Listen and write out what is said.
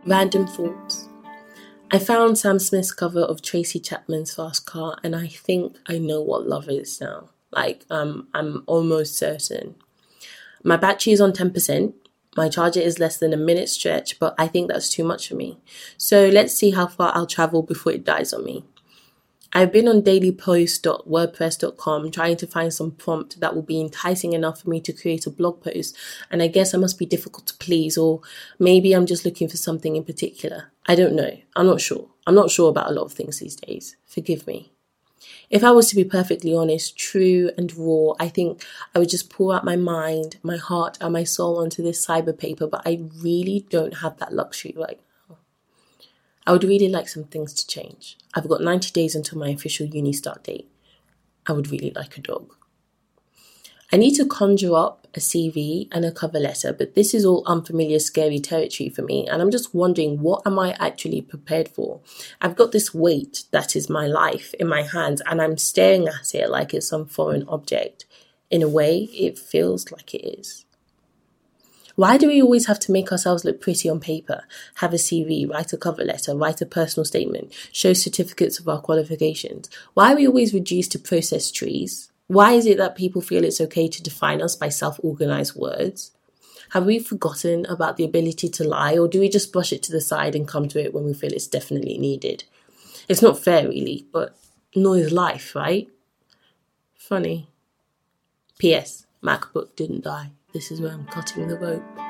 Random thoughts. I found Sam Smith's cover of Tracy Chapman's Fast Car, and I think I know what love is now. I'm almost certain. My battery is on 10%. My charger is less than a minute stretch, but I think that's too much for me. So let's see how far I'll travel before it dies on me. I've been on dailypost.wordpress.com trying to find some prompt that will be enticing enough for me to create a blog post, and I guess I must be difficult to please, or maybe I'm just looking for something in particular. I don't know. I'm not sure. I'm not sure about a lot of things these days. Forgive me. If I was to be perfectly honest, true and raw, I think I would just pour out my mind, my heart and my soul onto this cyber paper, but I really don't have that luxury right now. I would really like some things to change. I've got 90 days until my official uni start date. I would really like a dog. I need to conjure up a CV and a cover letter, but this is all unfamiliar, scary territory for me, and I'm just wondering, what am I actually prepared for? I've got this weight that is my life in my hands, and I'm staring at it like it's some foreign object. In a way, it feels like it is. Why do we always have to make ourselves look pretty on paper, have a CV, write a cover letter, write a personal statement, show certificates of our qualifications? Why are we always reduced to process trees? Why is it that people feel it's okay to define us by self-organized words? Have we forgotten about the ability to lie, or do we just brush it to the side and come to it when we feel it's definitely needed? It's not fair, really, but nor is life, right? Funny. P.S. MacBook didn't die. This is where I'm cutting the rope.